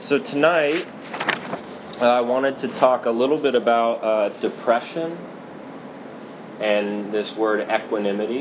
So tonight, I wanted to talk a little bit about depression and this word equanimity.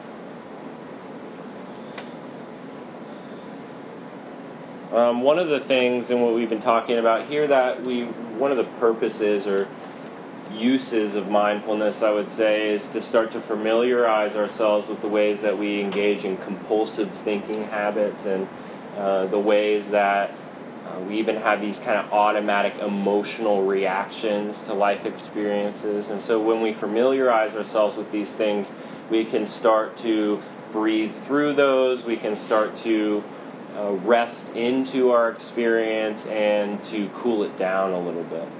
One of the things in what we've been talking about here one of the purposes or uses of mindfulness, I would say, is to start to familiarize ourselves with the ways that we engage in compulsive thinking habits and the ways that we even have these kind of automatic emotional reactions to life experiences. And so when we familiarize ourselves with these things, we can start to breathe through those, we can start to rest into our experience and to cool it down a little bit.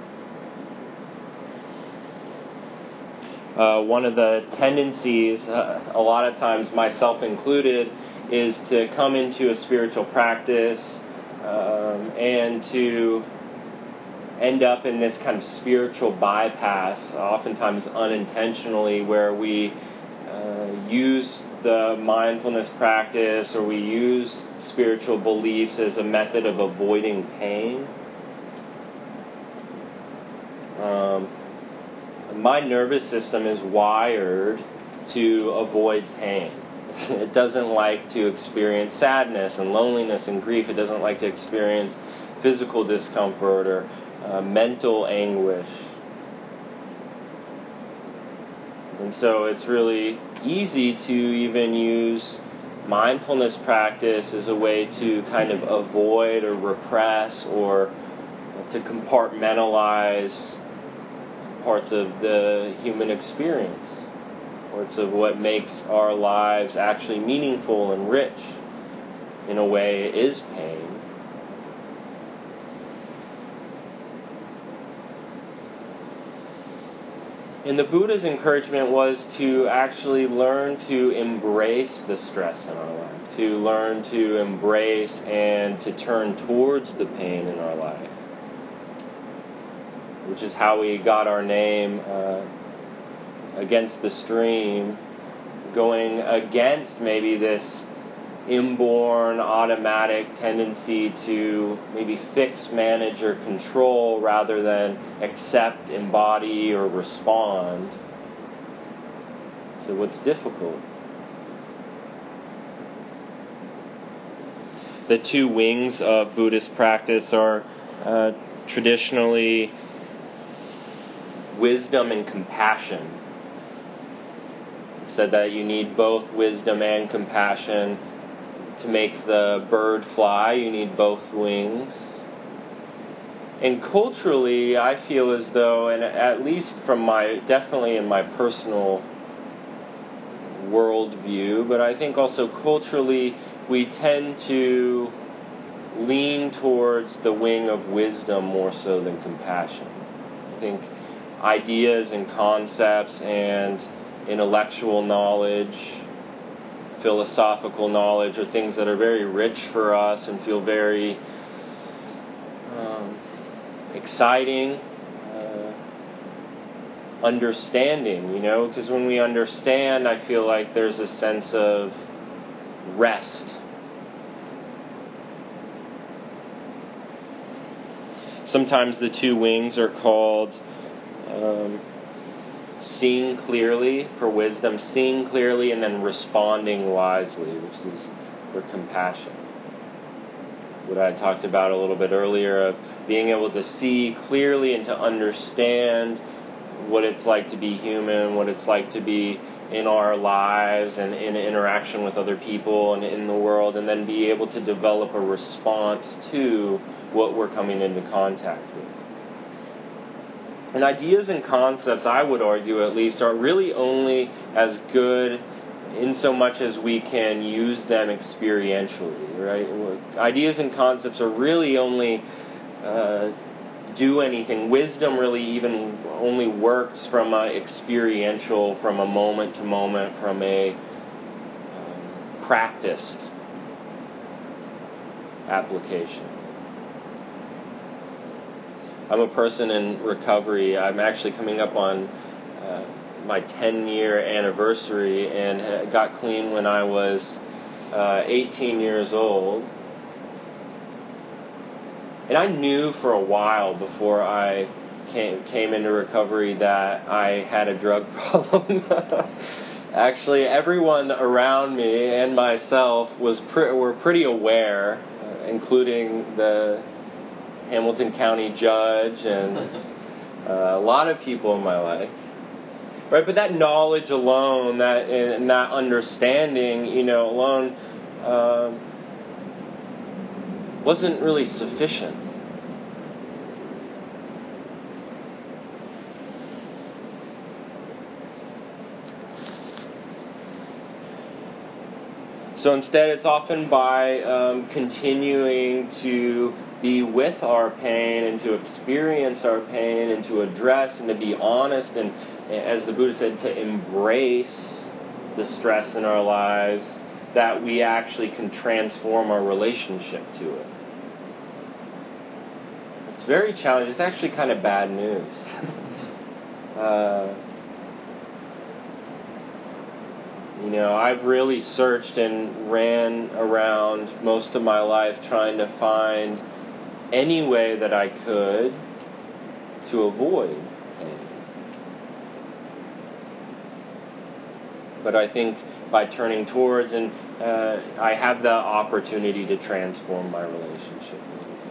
One of the tendencies, a lot of times myself included, is to come into a spiritual practice and to end up in this kind of spiritual bypass, oftentimes unintentionally, where we use the mindfulness practice or we use spiritual beliefs as a method of avoiding pain. My nervous system is wired to avoid pain. It doesn't like to experience sadness and loneliness and grief. It doesn't like to experience physical discomfort or mental anguish. And so it's really easy to even use mindfulness practice as a way to kind of avoid or repress or to compartmentalize parts of the human experience, parts of what makes our lives actually meaningful and rich. In a way, it is pain. And the Buddha's encouragement was to actually learn to embrace the stress in our life, to learn to embrace and to turn towards the pain in our life, which is how we got our name, Against the Stream, going against maybe this inborn automatic tendency to maybe fix, manage, or control rather than accept, embody, or respond to what's difficult. The two wings of Buddhist practice are traditionally wisdom and compassion. It said that you need both wisdom and compassion to make the bird fly. You need both wings. And culturally, I feel as though, and at least definitely in my personal worldview, but I think also culturally, we tend to lean towards the wing of wisdom more so than compassion. I think ideas and concepts and intellectual knowledge, philosophical knowledge are things that are very rich for us and feel very exciting, understanding, because when we understand, I feel like there's a sense of rest. Sometimes the two wings are called seeing clearly for wisdom, seeing clearly and then responding wisely, which is for compassion. What I talked about a little bit earlier of being able to see clearly and to understand what it's like to be human, what it's like to be in our lives and in interaction with other people and in the world, and then be able to develop a response to what we're coming into contact with. And ideas and concepts, I would argue at least, are really only as good in so much as we can use them experientially, right? Ideas and concepts are really only do anything. Wisdom really even only works from a experiential, from a moment to moment, from a practiced application. I'm a person in recovery. I'm actually coming up on my 10-year anniversary and got clean when I was 18 years old. And I knew for a while before I came into recovery that I had a drug problem. Actually, everyone around me and myself were pretty aware, including the Hamilton County judge and a lot of people in my life. Right, but that knowledge alone, and that understanding, alone wasn't really sufficient. So instead, it's often by continuing to be with our pain and to experience our pain and to address and to be honest and, as the Buddha said, to embrace the stress in our lives, that we actually can transform our relationship to it. It's very challenging. It's actually kind of bad news. I've really searched and ran around most of my life trying to find any way that I could to avoid pain. But I think by turning towards, and I have the opportunity to transform my relationship.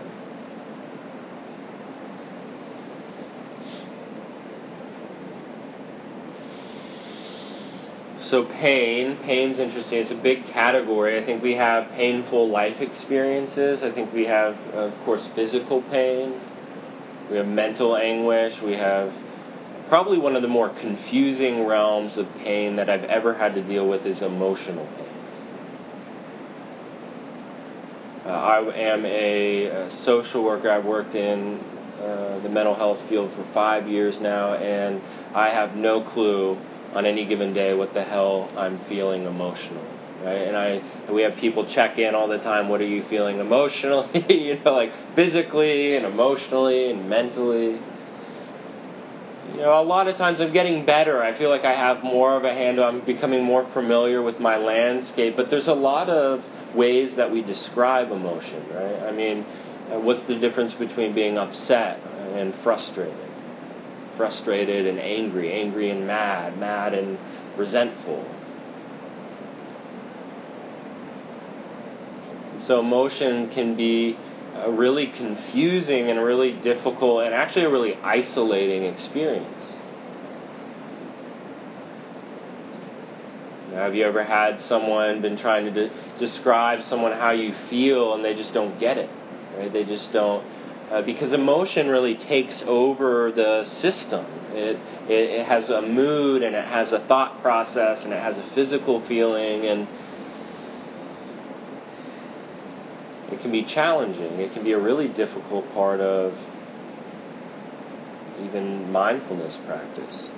So pain's interesting. It's a big category. I think we have painful life experiences. I think we have, of course, physical pain. We have mental anguish. We have probably one of the more confusing realms of pain that I've ever had to deal with is emotional pain. I am a social worker. I've worked in the mental health field for 5 years now, and I have no clue on any given day what the hell I'm feeling emotionally, right? And we have people check in all the time. What are you feeling emotionally? Like physically and emotionally and mentally. A lot of times I'm getting better. I feel like I have more of a handle. I'm becoming more familiar with my landscape. But there's a lot of ways that we describe emotion, right? I mean, what's the difference between being upset and frustrated? Frustrated and angry and mad and resentful. So emotion can be a really confusing and a really difficult and actually a really isolating experience. Now, have you ever had someone been trying to describe someone how you feel and they just don't get it, right? They just don't. Because emotion really takes over the system. It has a mood, and it has a thought process, and it has a physical feeling, and it can be challenging. It can be a really difficult part of even mindfulness practice.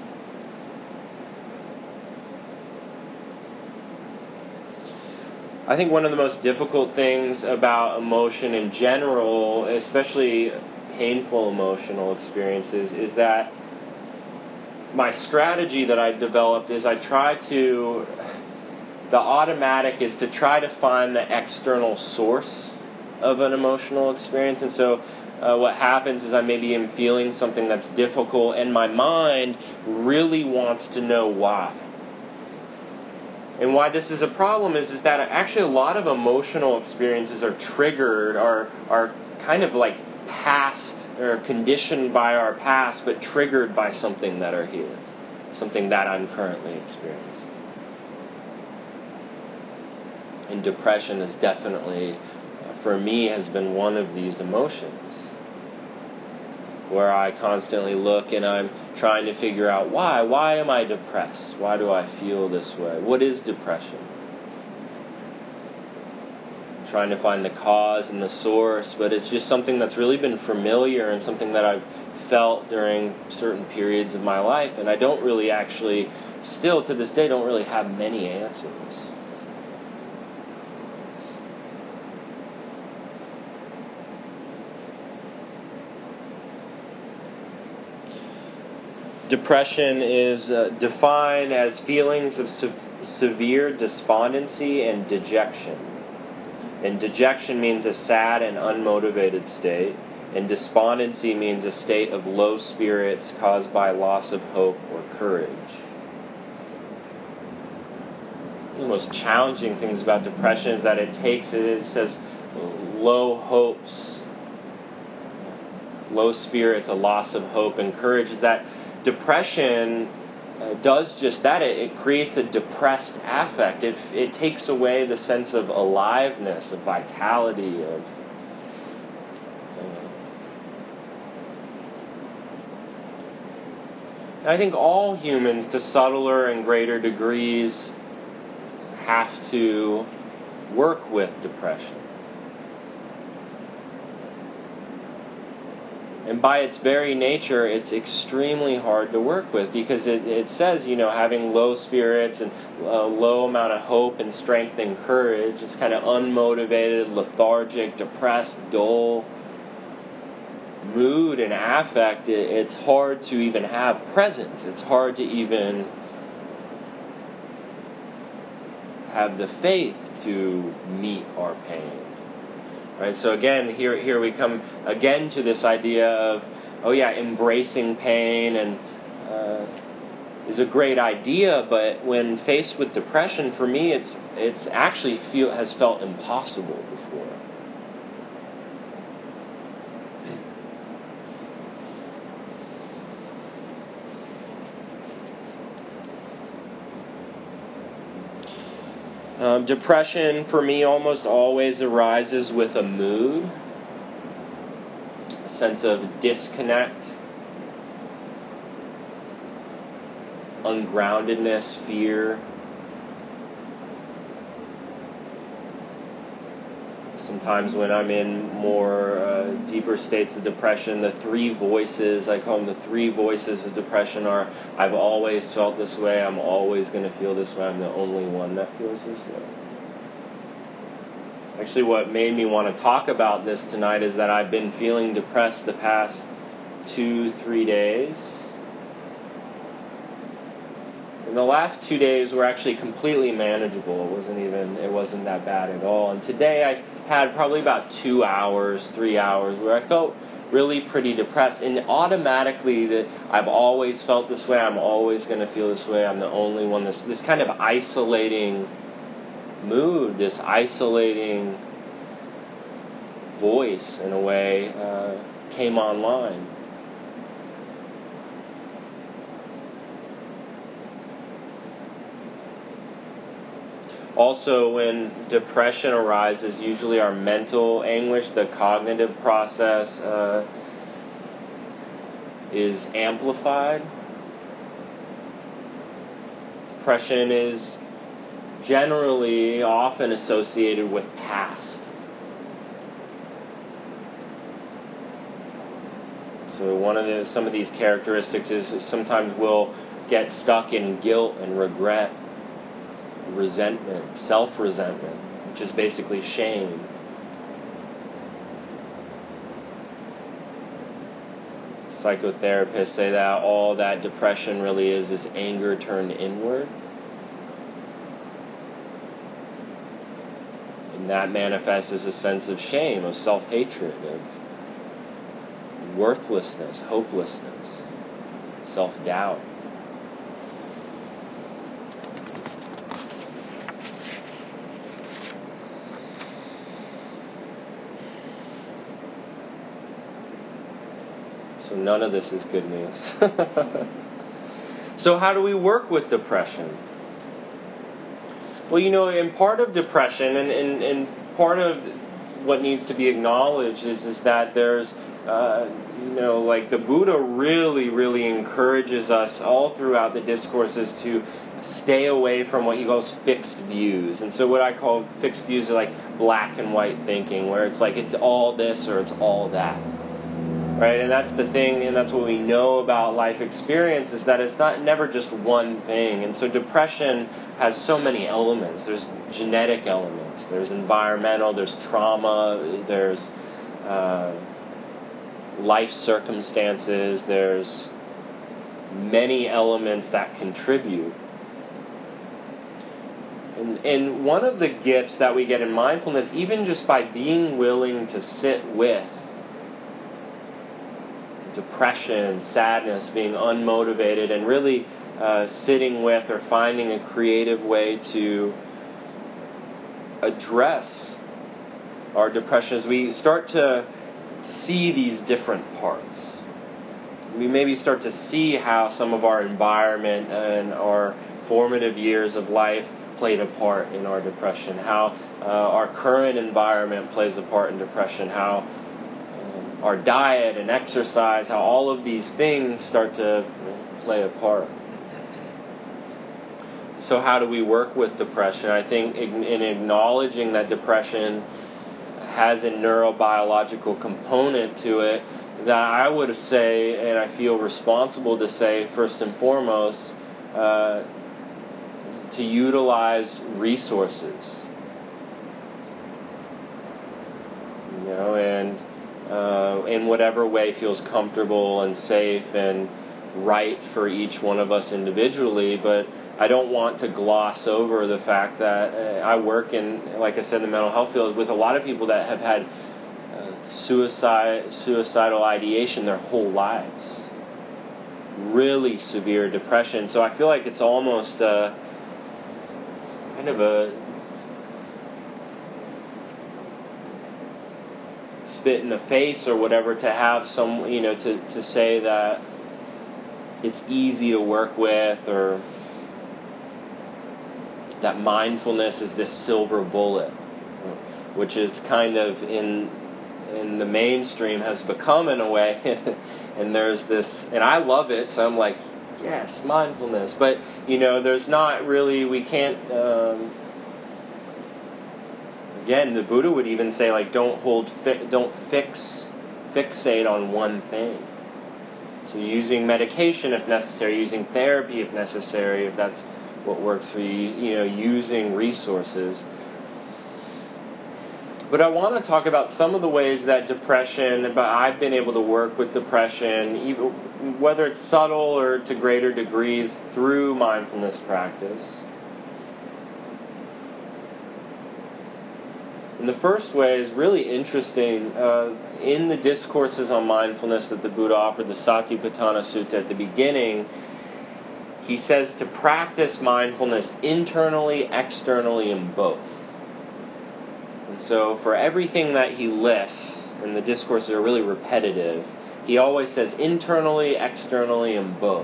I think one of the most difficult things about emotion in general, especially painful emotional experiences, is that my strategy that I've developed is the automatic is to try to find the external source of an emotional experience. And so what happens is I maybe am feeling something that's difficult, and my mind really wants to know why. And why this is a problem is that actually a lot of emotional experiences are triggered, are kind of like past or conditioned by our past, but triggered by something that are here, something that I'm currently experiencing. And depression is definitely, for me, has been one of these emotions, where I constantly look and I'm trying to figure out why. Why am I depressed? Why do I feel this way? What is depression? I'm trying to find the cause and the source, but it's just something that's really been familiar and something that I've felt during certain periods of my life, and I don't really actually, still to this day, don't really have many answers. Depression is defined as feelings of severe despondency and dejection, And dejection means a sad and unmotivated state. And despondency means a state of low spirits caused by loss of hope or courage. One of the most challenging things about depression is that it says low hopes, low spirits, a loss of hope and courage. Is that depression does just that. It creates a depressed affect. It takes away the sense of aliveness, of vitality, of I think all humans, to subtler and greater degrees, have to work with depression. And by its very nature, it's extremely hard to work with because it says, having low spirits and a low amount of hope and strength and courage. It's kind of unmotivated, lethargic, depressed, dull mood and affect. It's hard to even have presence. It's hard to even have the faith to meet our pain. Right? So again, here we come again to this idea of, embracing pain and is a great idea, but when faced with depression, for me, it's actually has felt impossible before. Depression, for me, almost always arises with a mood, a sense of disconnect, ungroundedness, fear. Sometimes when I'm in more deeper states of depression, the three voices, I call them the three voices of depression, are, I've always felt this way, I'm always going to feel this way, I'm the only one that feels this way. Actually, what made me want to talk about this tonight is that I've been feeling depressed the past 2-3 days. And the last 2 days were actually completely manageable. It wasn't that bad at all. And today I had probably about 2 hours, 3 hours where I felt really pretty depressed. And automatically that I've always felt this way, I'm always going to feel this way, I'm the only one. This kind of isolating mood, this isolating voice in a way came online. Also, when depression arises, usually our mental anguish, the cognitive process is amplified. Depression is generally often associated with past. So some of these characteristics is sometimes we'll get stuck in guilt and regret, resentment, self-resentment, which is basically shame. Psychotherapists say that all that depression really is anger turned inward. And that manifests as a sense of shame, of self-hatred, of worthlessness, hopelessness, self-doubt. So none of this is good news. So how do we work with depression? Well, in part of depression, and part of what needs to be acknowledged is that there's, like the Buddha really, really encourages us all throughout the discourses to stay away from what he calls fixed views. And so what I call fixed views are like black and white thinking, where it's like it's all this or it's all that. Right, and that's the thing, and that's what we know about life experience, is that it's never just one thing. And so depression has so many elements. There's genetic elements, there's environmental, there's trauma, there's life circumstances, there's many elements that contribute. And one of the gifts that we get in mindfulness, even just by being willing to sit with depression, sadness, being unmotivated, and really sitting with or finding a creative way to address our depression, as we start to see these different parts. We maybe start to see how some of our environment and our formative years of life played a part in our depression, how our current environment plays a part in depression, how our diet and exercise, how all of these things start to play a part. So how do we work with depression? I think in acknowledging that depression has a neurobiological component to it, that I would say, and I feel responsible to say, first and foremost, to utilize resources. And in whatever way feels comfortable and safe and right for each one of us individually. But I don't want to gloss over the fact that I work in, like I said, in the mental health field with a lot of people that have had suicidal ideation their whole lives. Really severe depression. So I feel like it's almost kind of a spit in the face or whatever to have some, to say that it's easy to work with, or that mindfulness is this silver bullet, which is kind of in the mainstream has become in a way. And there's this, and I love it, so I'm like, yes, mindfulness. But, there's not really, we can't, again, the Buddha would even say, like, don't fixate on one thing. So using medication if necessary, using therapy if necessary, if that's what works for you, using resources. But I want to talk about some of the ways that depression, but I've been able to work with depression, even whether it's subtle or to greater degrees, through mindfulness practice. And the first way is really interesting. In the discourses on mindfulness that the Buddha offered, the Satipatthana Sutta at the beginning, he says to practice mindfulness internally, externally, and both. And so for everything that he lists, and the discourses are really repetitive, he always says internally, externally, and both.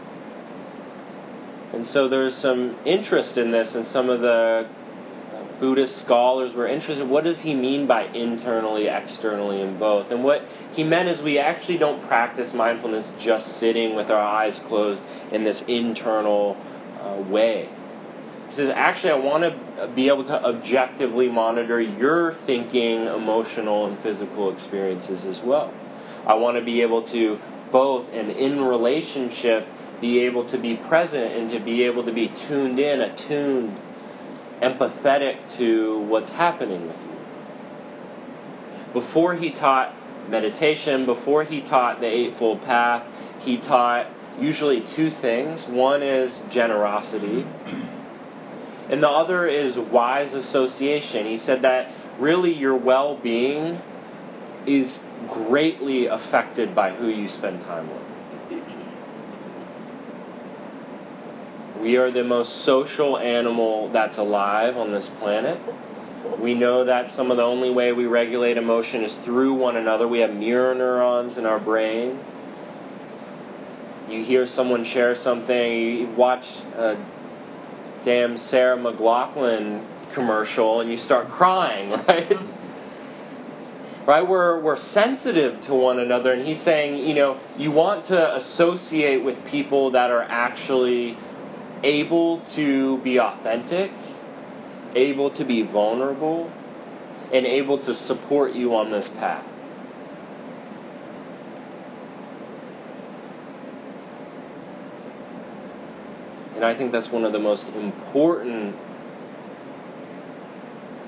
And so there's some interest in this, and some of the Buddhist scholars were interested. What does he mean by internally, externally, and both? And what he meant is we actually don't practice mindfulness just sitting with our eyes closed in this internal way. He says, actually, I want to be able to objectively monitor your thinking, emotional, and physical experiences as well. I want to be able to both, and in relationship, be able to be present and to be able to be tuned in, attuned, empathetic to what's happening with you. Before he taught meditation, before he taught the Eightfold Path, he taught usually two things. One is generosity, and the other is wise association. He said that really your well-being is greatly affected by who you spend time with. We are the most social animal that's alive on this planet. We know that some of the only way we regulate emotion is through one another. We have mirror neurons in our brain. You hear someone share something, you watch a damn Sarah McLachlan commercial and you start crying, right? Right? We're sensitive to one another, and he's saying, you want to associate with people that are actually able to be authentic, able to be vulnerable, and able to support you on this path. And I think that's one of the most important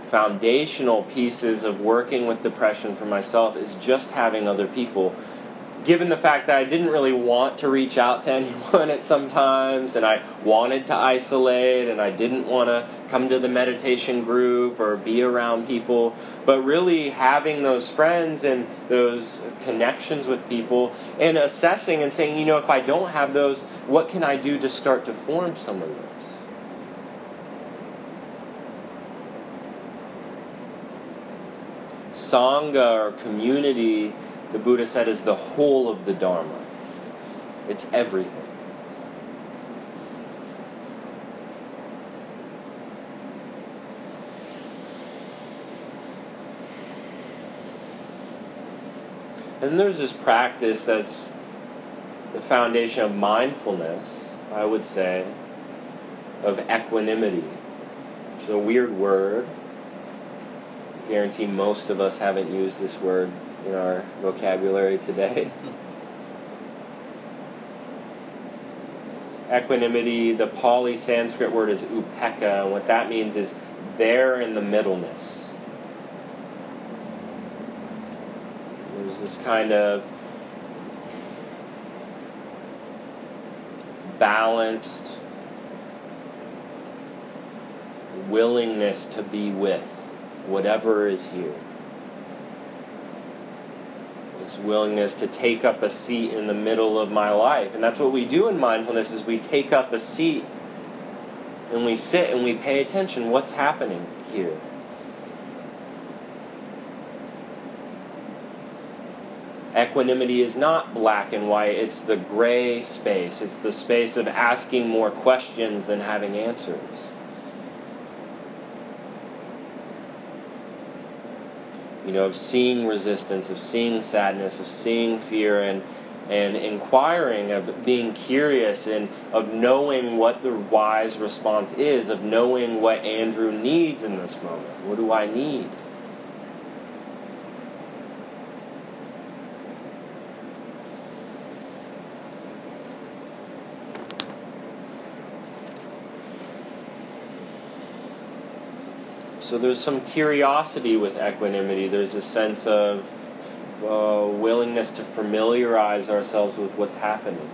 foundational pieces of working with depression for myself, is just having other people given the fact that I didn't really want to reach out to anyone at some times, and I wanted to isolate, and I didn't want to come to the meditation group or be around people, but really having those friends and those connections with people and assessing and saying, if I don't have those, what can I do to start to form some of those? Sangha, or community, the Buddha said, is the whole of the Dharma. It's everything. And there's this practice that's the foundation of mindfulness, I would say, of equanimity. Which is a weird word. I guarantee most of us haven't used this word in our vocabulary today. Equanimity, the Pali Sanskrit word is upekkha, and what that means is there in the middleness. There's this kind of balanced willingness to be with whatever is here. This willingness to take up a seat in the middle of my life. And that's what we do in mindfulness, is we take up a seat and we sit and we pay attention. What's happening here? Equanimity is not black and white. It's the gray space. It's the space of asking more questions than having answers. Of seeing resistance, of seeing sadness, of seeing fear, and inquiring, of being curious, and of knowing what the wise response is, of knowing what Andrew needs in this moment. What do I need? So there's some curiosity with equanimity. There's a sense of willingness to familiarize ourselves with what's happening.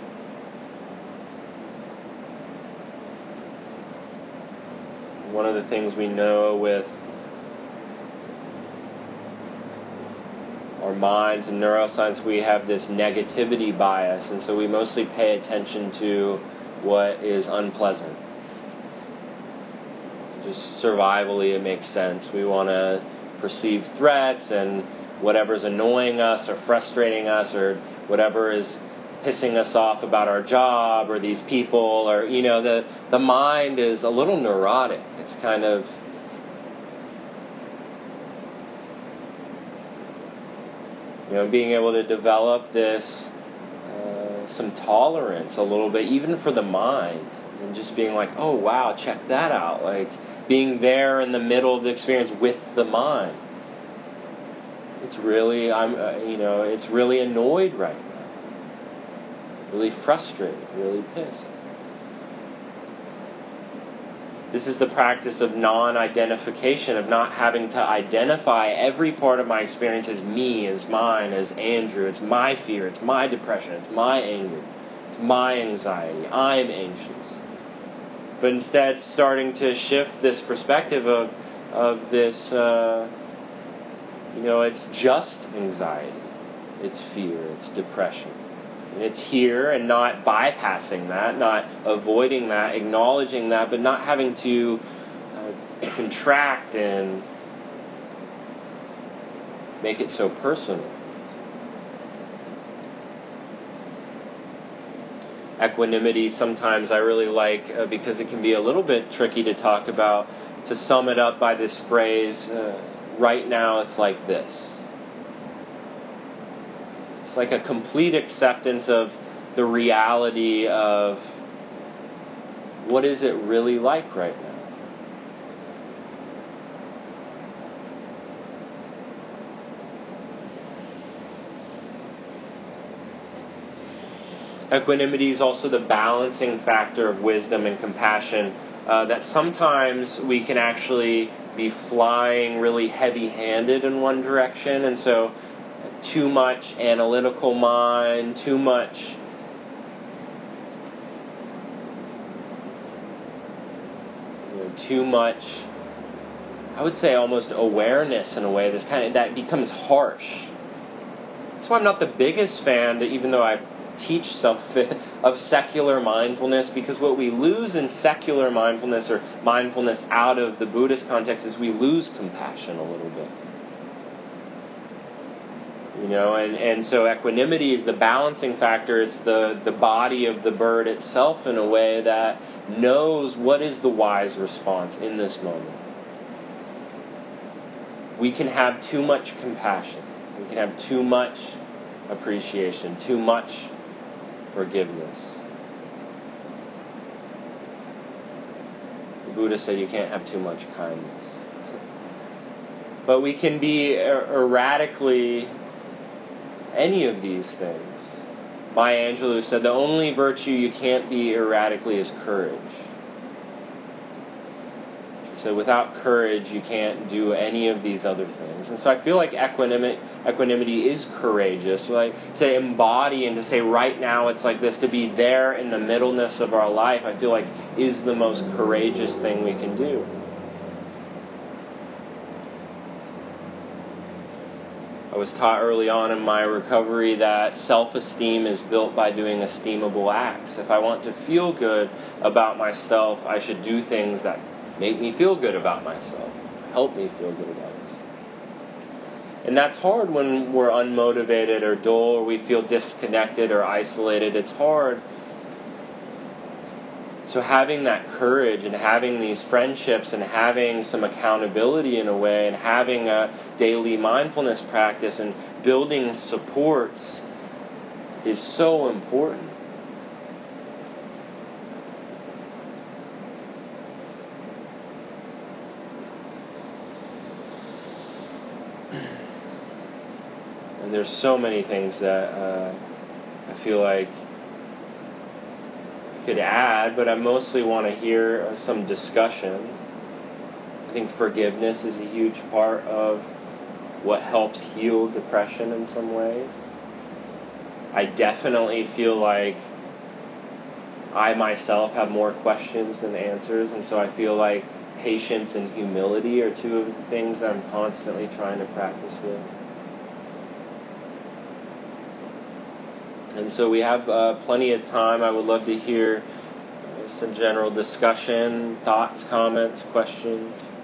One of the things we know with our minds and neuroscience, we have this negativity bias, and so we mostly pay attention to what is unpleasant. Just survivally, it makes sense. We want to perceive threats and whatever's annoying us or frustrating us or whatever is pissing us off about our job or these people, or the mind is a little neurotic. It's kind of being able to develop this some tolerance a little bit, even for the mind. And just being like, oh wow, check that out. Like being there in the middle of the experience with the mind. It's really, it's really annoyed right now. Really frustrated, really pissed. This is the practice of non-identification, of not having to identify every part of my experience as me, as mine, as Andrew. It's my fear, it's my depression, it's my anger, it's my anxiety. I'm anxious. But instead starting to shift this perspective of this, it's just anxiety, it's fear, it's depression. And it's here, and not bypassing that, not avoiding that, acknowledging that, but not having to contract and make it so personal. Equanimity, sometimes I really like, because it can be a little bit tricky to talk about, to sum it up by this phrase, right now it's like this. It's like a complete acceptance of the reality of what is it really like right now. Equanimity is also the balancing factor of wisdom and compassion, that sometimes we can actually be flying really heavy-handed in one direction, and so too much analytical mind, too much I would say almost awareness in a way that becomes harsh. That's why I'm not the biggest fan, even though I teach some of it, of secular mindfulness, because what we lose in secular mindfulness, or mindfulness out of the Buddhist context, is we lose compassion a little bit. And so equanimity is the balancing factor. It's the body of the bird itself in a way that knows what is the wise response in this moment. We can have too much compassion. We can have too much appreciation, too much forgiveness. The Buddha said you can't have too much kindness. But we can be erratically any of these things. Maya Angelou said the only virtue you can't be erratically is courage. She said without courage you can't do any of these other things. And so I feel like equanimity is courageous. Like to embody and to say right now it's like this, to be there in the middleness of our life, I feel like is the most courageous thing we can do. I was taught early on in my recovery that self-esteem is built by doing esteemable acts. If I want to feel good about myself, I should do things that make me feel good about myself, help me feel good about myself. And that's hard when we're unmotivated or dull, or we feel disconnected or isolated. It's hard. So having that courage and having these friendships and having some accountability in a way and having a daily mindfulness practice and building supports is so important. And there's so many things that I feel like could add, but I mostly want to hear some discussion. I think forgiveness is a huge part of what helps heal depression in some ways. I definitely feel like I myself have more questions than answers, and so I feel like patience and humility are two of the things I'm constantly trying to practice with. And so we have plenty of time. I would love to hear some general discussion, thoughts, comments, questions.